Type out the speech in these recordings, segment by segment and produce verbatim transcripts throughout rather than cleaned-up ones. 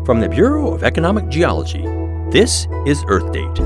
From the Bureau of Economic Geology, this is Earth Date.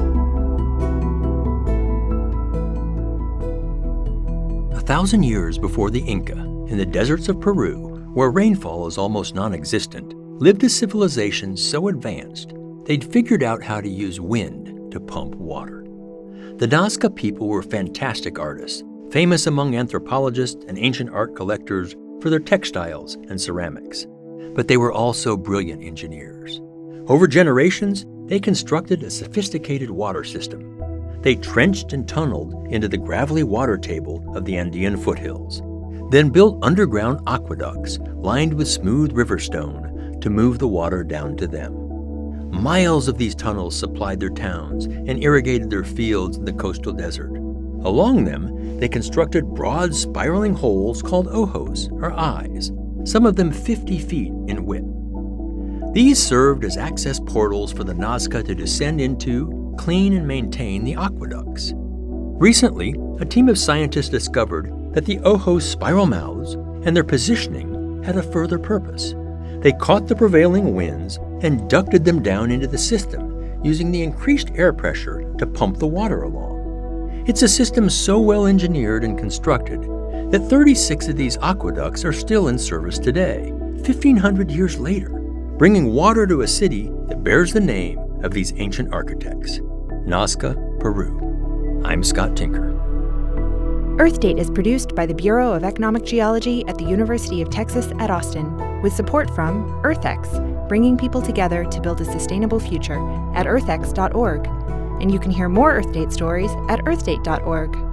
A thousand years before the Inca, in the deserts of Peru, where rainfall is almost non-existent, lived a civilization so advanced they'd figured out how to use wind to pump water. The Nazca people were fantastic artists, famous among anthropologists and ancient art collectors for their textiles and ceramics. But they were also brilliant engineers. Over generations, they constructed a sophisticated water system. They trenched and tunneled into the gravelly water table of the Andean foothills, then built underground aqueducts lined with smooth river stone to move the water down to them. Miles of these tunnels supplied their towns and irrigated their fields in the coastal desert. Along them, they constructed broad spiraling holes called ojos, or eyes, some of them fifty feet in width. These served as access portals for the Nazca to descend into, clean and maintain the aqueducts. Recently, a team of scientists discovered that the ojos' spiral mouths and their positioning had a further purpose. They caught the prevailing winds and ducted them down into the system, using the increased air pressure to pump the water along. It's a system so well engineered and constructed that thirty-six of these aqueducts are still in service today, fifteen hundred years later, bringing water to a city that bears the name of these ancient architects, Nazca, Peru. I'm Scott Tinker. Earth Date is produced by the Bureau of Economic Geology at the University of Texas at Austin, with support from EarthX, bringing people together to build a sustainable future at earth x dot org. And you can hear more Earth Date stories at earth date dot org.